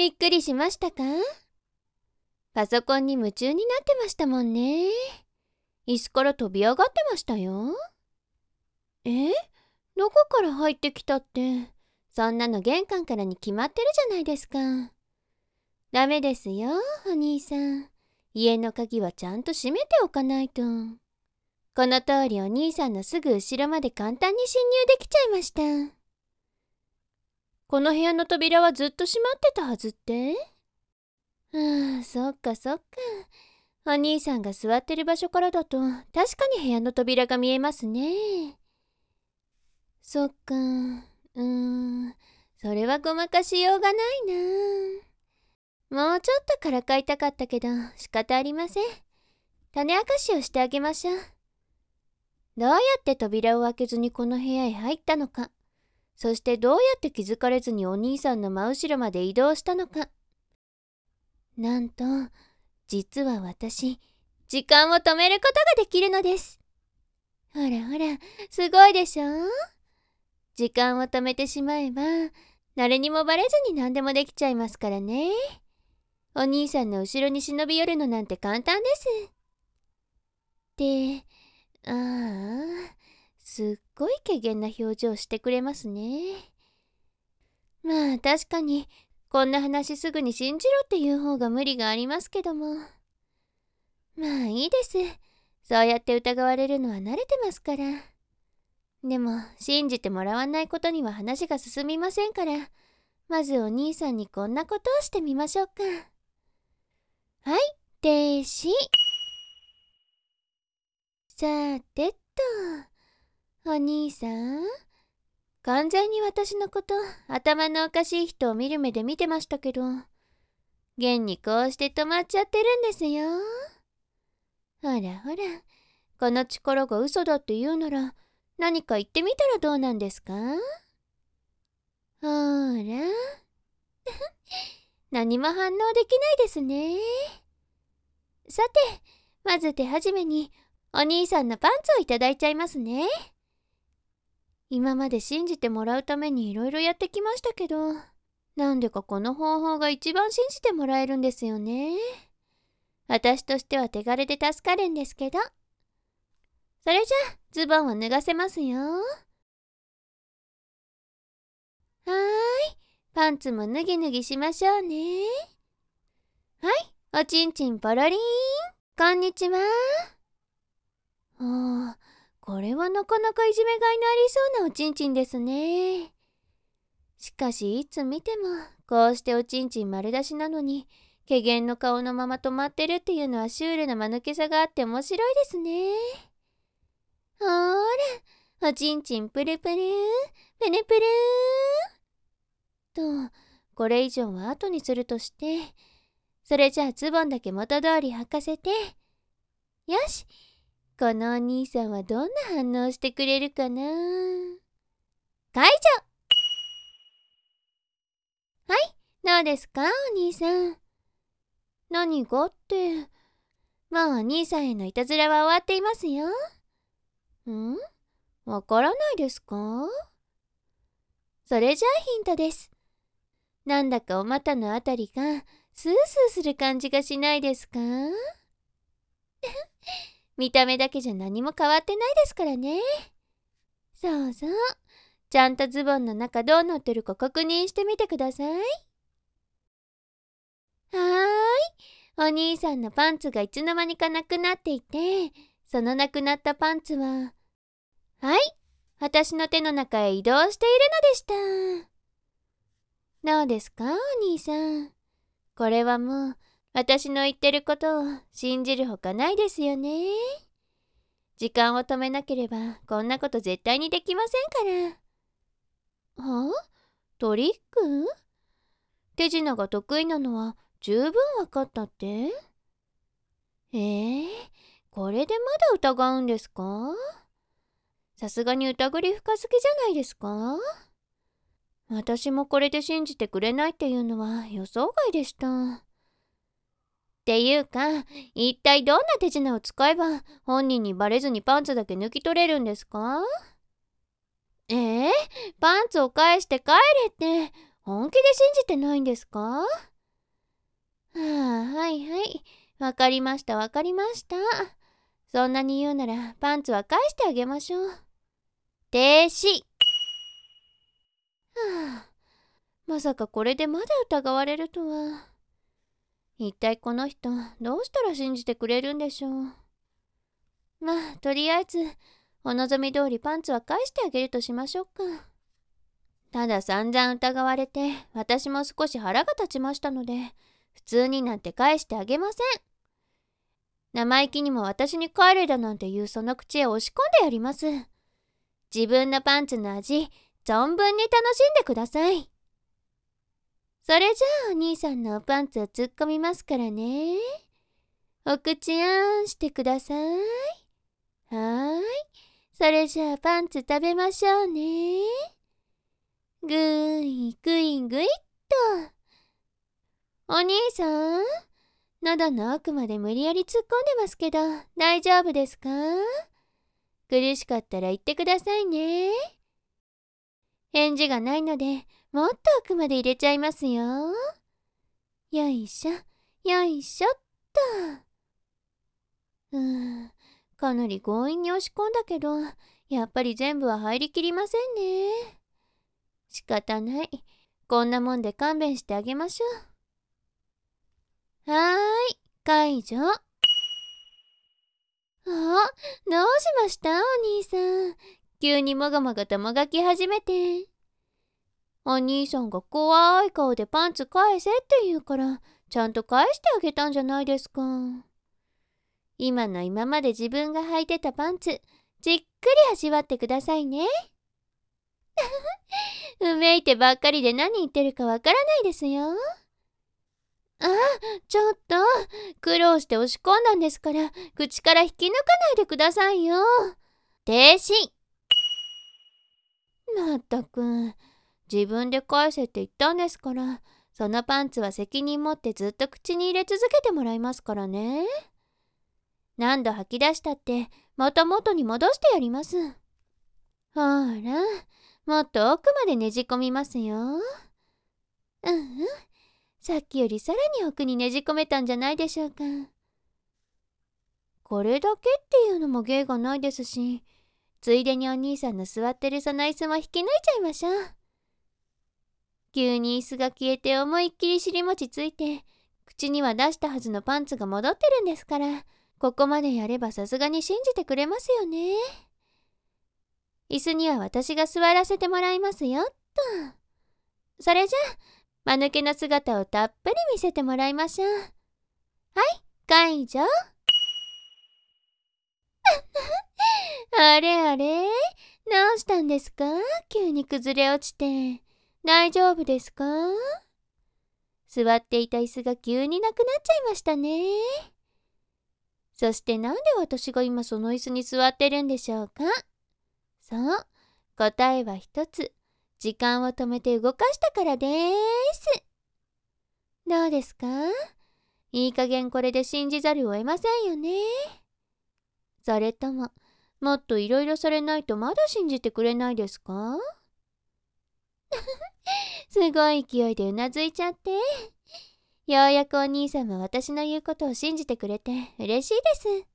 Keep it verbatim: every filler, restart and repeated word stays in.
びっくりしましたか？パソコンに夢中になってましたもんね。椅子から飛び上がってましたよ。え？どこから入ってきたって、そんなの玄関からに決まってるじゃないですか。ダメですよ、お兄さん。家の鍵はちゃんと閉めておかないと。この通りお兄さんのすぐ後ろまで簡単に侵入できちゃいました。この部屋の扉はずっと閉まってたはずって？ああ、そっかそっか。お兄さんが座ってる場所からだと確かに部屋の扉が見えますね。そっか。うーん。それはごまかしようがないな。もうちょっとからかいたかったけど仕方ありません。種明かしをしてあげましょう。どうやって扉を開けずにこの部屋へ入ったのか。そしてどうやって気づかれずにお兄さんの真後ろまで移動したのか。なんと、実は私、時間を止めることができるのです。ほらほら、すごいでしょ？時間を止めてしまえば、誰にもバレずに何でもできちゃいますからね。お兄さんの後ろに忍び寄るのなんて簡単です。で、ああ、すっごい怪げな表情してくれますね。まあ確かに、こんな話すぐに信じろっていう方が無理がありますけども。まあいいです。そうやって疑われるのは慣れてますから。でも信じてもらわないことには話が進みませんから、まずお兄さんにこんなことをしてみましょうか。はい、停止。さてっと、お兄さん、完全に私のこと頭のおかしい人を見る目で見てましたけど、現にこうして止まっちゃってるんですよ。ほらほら、この力が嘘だって言うなら何か言ってみたらどうなんですか？ほら何も反応できないですね。さて、まず手始めにお兄さんのパンツをいただいちゃいますね。今まで信じてもらうためにいろいろやってきましたけど、なんでかこの方法が一番信じてもらえるんですよね。私としては手軽で助かるんですけど。それじゃあズボンを脱がせますよ。はーい、パンツも脱ぎ脱ぎしましょうね。はい、おちんちんぽろりーん。こんにちは。ああ、これはなかなかいじめがいのありそうなおちんちんですね。しかしいつ見てもこうしておちんちん丸出しなのに怪げの顔のまま止まってるっていうのはシュールな間抜けさがあって面白いですね。ほーら、おちんちんプルプルー、プルプルーと、これ以上は後にするとして、それじゃあズボンだけ元通り履かせて。よし、このお兄さんはどんな反応してくれるかな。解除。はい、どうですかお兄さん。何がって、もうお兄さんへのいたずらは終わっていますよ。ん？わからないですか？それじゃあヒントです。なんだかお股のあたりがスースーする感じがしないですか？見た目だけじゃ何も変わってないですからね。そうそう。ちゃんとズボンの中どうなってるか確認してみてください。はーい。お兄さんのパンツがいつの間にかなくなっていて、そのなくなったパンツは、はい、私の手の中へ移動しているのでした。どうですか、お兄さん。これはもう、私の言ってることを信じるほかないですよね。時間を止めなければ、こんなこと絶対にできませんから。はあ？トリック？手品が得意なのは十分わかったって？えー、これでまだ疑うんですか？さすがに疑り深すぎじゃないですか？私もこれで信じてくれないっていうのは予想外でした。っていうか、一体どんな手品を使えば本人にバレずにパンツだけ抜き取れるんですか？えー、パンツを返して帰れって本気で信じてないんですか？ はあ、はいはい。わかりましたわかりました。そんなに言うならパンツは返してあげましょう。停止。はあ、まさかこれでまだ疑われるとは。一体この人どうしたら信じてくれるんでしょう。まあとりあえずお望み通りパンツは返してあげるとしましょうか。ただ散々疑われて私も少し腹が立ちましたので、普通になんて返してあげません。生意気にも私に帰れだなんて言うその口へ押し込んでやります。自分のパンツの味存分に楽しんでください。それじゃあお兄さんのおパンツを突っ込みますからね。お口あんしてください。はーい。それじゃあパンツ食べましょうね。ぐいぐいぐいっと。お兄さん、喉の奥まで無理やり突っ込んでますけど大丈夫ですか？苦しかったら言ってくださいね。返事がないのでもっと奥まで入れちゃいますよ。よいしょよいしょっと。うーん、かなり強引に押し込んだけどやっぱり全部は入りきりませんね。仕方ない。こんなもんで勘弁してあげましょう。はーい、解除。あ、どうしましたお兄さん。急にもがもがともがき始めて。お兄さんが怖い顔でパンツ返せって言うからちゃんと返してあげたんじゃないですか。今の今まで自分が履いてたパンツじっくり味わってくださいね。うめいてばっかりで何言ってるかわからないですよ。あ、ちょっと苦労して押し込んだんですから口から引き抜かないでくださいよ。停止。まったく自分で返せって言ったんですから、そのパンツは責任持ってずっと口に入れ続けてもらいますからね。何度吐き出したってまた元に戻してやります。ほら、もっと奥までねじ込みますよ。うんうん、さっきよりさらに奥にねじ込めたんじゃないでしょうか。これだけっていうのも芸がないですし、ついでにお兄さんの座ってるその椅子も引き抜いちゃいましょう。急に椅子が消えて思いっきり尻餅ついて、口には出したはずのパンツが戻ってるんですから、ここまでやればさすがに信じてくれますよね。椅子には私が座らせてもらいますよっと。それじゃあ間抜けな姿をたっぷり見せてもらいましょう。はい、解除。あれあれ、どうしたんですか？急に崩れ落ちて。大丈夫ですか？座っていた椅子が急になくなっちゃいましたね。そしてなんで私が今その椅子に座ってるんでしょうか？そう、答えは一つ。時間を止めて動かしたからです。どうですか？いい加減これで信じざるを得ませんよね。それとももっといろいろされないとまだ信じてくれないですか？すごい勢いでうなずいちゃって。ようやくお兄さんは私の言うことを信じてくれて嬉しいです。